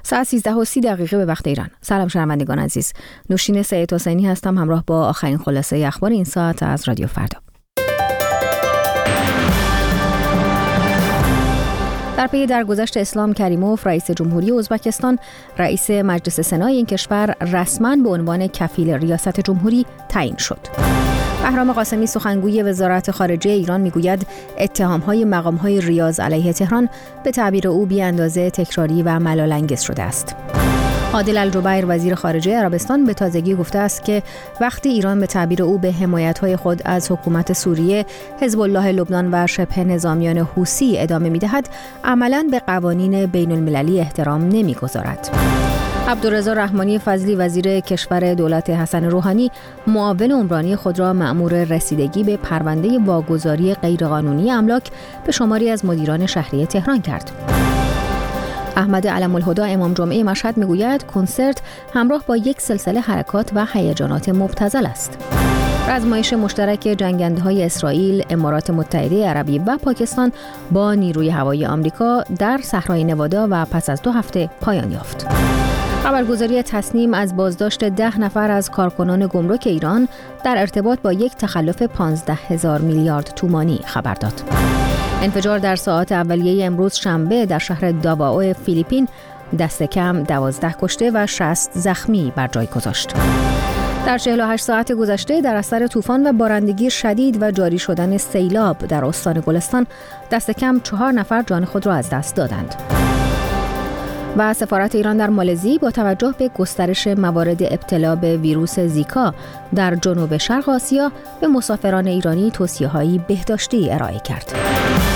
ساعت 13:30 به وقت ایران. سلام شنوندگان عزیز. نوشین سید حسینی هستم همراه با آخرین خلاصه اخبار این ساعت از رادیو فردا. در پی درگذشت اسلام کریموف رئیس جمهوری ازبکستان، رئیس مجلس سنای این کشور رسما به عنوان کفیل ریاست جمهوری تعیین شد. بهرام قاسمی سخنگوی وزارت خارجه ایران میگوید اتهام‌های مقام‌های ریاض علیه تهران به تعبیر او بی‌اندازه تکراری و ملال‌انگیز شده است. عادل الجبیر وزیر خارجه عربستان به تازگی گفته است که وقتی ایران به تعبیر او به حمایت‌های خود از حکومت سوریه، حزب الله لبنان و شبه نظامیان حوثی ادامه می‌دهد، عملاً به قوانین بین‌المللی احترام نمی‌گذارد. عبدالرضا رحمانی فضلی وزیر کشور دولت حسن روحانی معاون عمرانی خود را مأمور رسیدگی به پرونده واگذاری غیرقانونی املاک به شماری از مدیران شهری تهران کرد. احمد علم الهدی امام جمعه مشهد میگوید کنسرت همراه با یک سلسله حرکات و هیجانات مبتذل است. رزمایش مشترک جنگنده‌های اسرائیل، امارات متحده عربی و پاکستان با نیروی هوایی آمریکا در صحرای نوادا و پس از 2 هفته پایان یافت. خبرگزاری تسنیم از بازداشت 10 نفر از کارکنان گمرک ایران در ارتباط با یک تخلف 15,000 میلیارد تومانی خبر داد. انفجار در ساعات اولیه امروز شنبه در شهر داواو فیلیپین دست کم 12 کشته و 60 زخمی بر جای گذاشت. در 48 ساعت گذشته در اثر طوفان و بارندگی شدید و جاری شدن سیلاب در استان گلستان دست کم 4 نفر جان خود را از دست دادند. و سفارت ایران در مالزی با توجه به گسترش موارد ابتلا به ویروس زیکا در جنوب شرق آسیا به مسافران ایرانی توصیه‌های بهداشتی ارائه کرد.